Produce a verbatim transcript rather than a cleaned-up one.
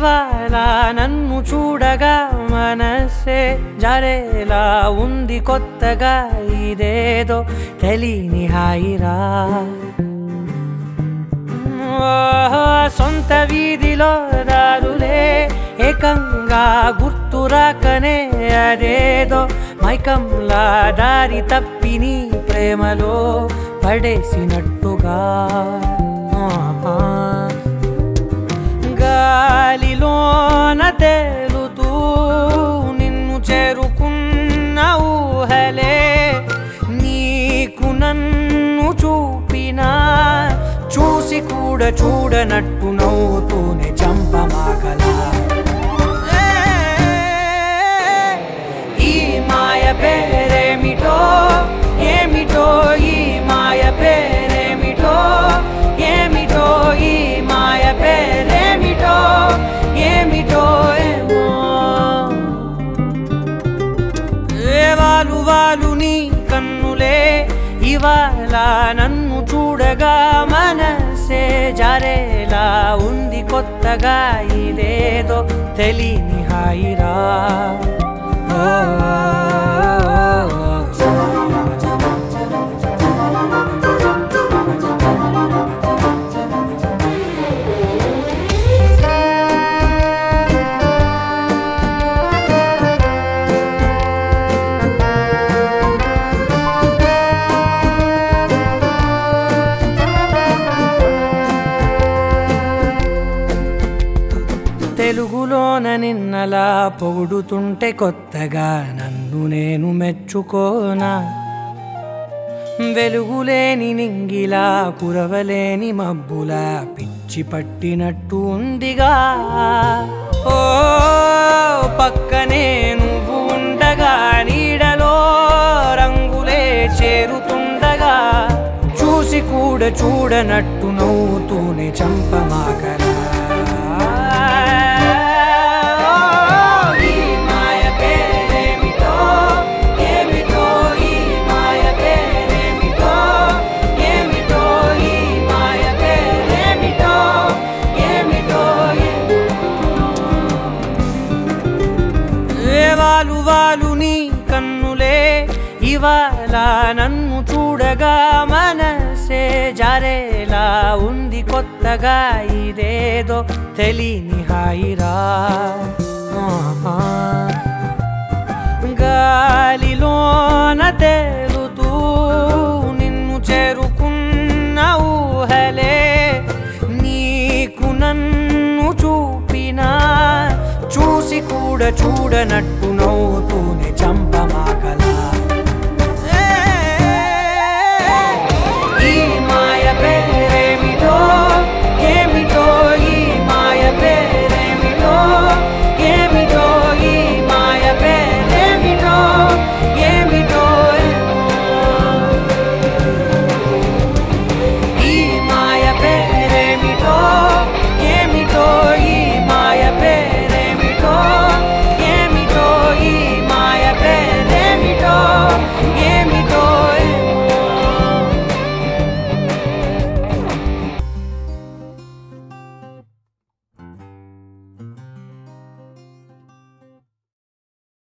ఇవాళ నన్ను చూడగా మనసే జారేలా ఉంది కొత్తగా ఇదేదో తెలియని హాయిరా సొంత వీధిలో దారులే ఏకంగా గుర్తురాకనే అదేదో మైకంలా దారి తప్పిని ప్రేమలో పడేసినట్టుగా గాలిలోన తేలుతూ నిన్ను చేరుకున్న ఊహలే నీకు నన్ను చూపినా చూసి కూడా చూడనట్టు నవ్వుతూనే చంపమాగలా ఈ మాయ పేరేమిటో ఏమిటో ఈ మాయ పేరేమిటో ఏమిటో ఈ మాయ పేరేమిటో ఏమిటో ఏమో ఏ వాలు వాలు నీ కన్నులే ఇవాళ నన్ను చూడగా మనసే జారేలా ఉంది కొత్తగా ఇదేదో తెలియని హాయిరా తెలుగులోన నిన్నలా పొగుడుతుంటే కొత్తగా నన్ను నేను మెచ్చుకోనా వెలుగులేని నింగిలా కురవలేని మబ్బులా పిచ్చి పట్టినట్టు ఉందిగా ఓ పక్కనే నువ్వు ఉండగా నీడలో రంగులే చేరుతుండగా చూసి కూడా చూడనట్టు నవ్వుతూనే చంపమాకరా వాలు వాలు నీ కన్నులే ఇవాళ నన్ను చూడగా మనసే జారేలా ఉంది కొత్తగా ఇదేదో తెలియని హాయిరా గాలిలోన తేలుతూ నిన్ను చేరుకున్న ఊహలే నీకు నన్ను చూపినా చూసి కూడా చూడనట్టు నవ్వుతూనే చంప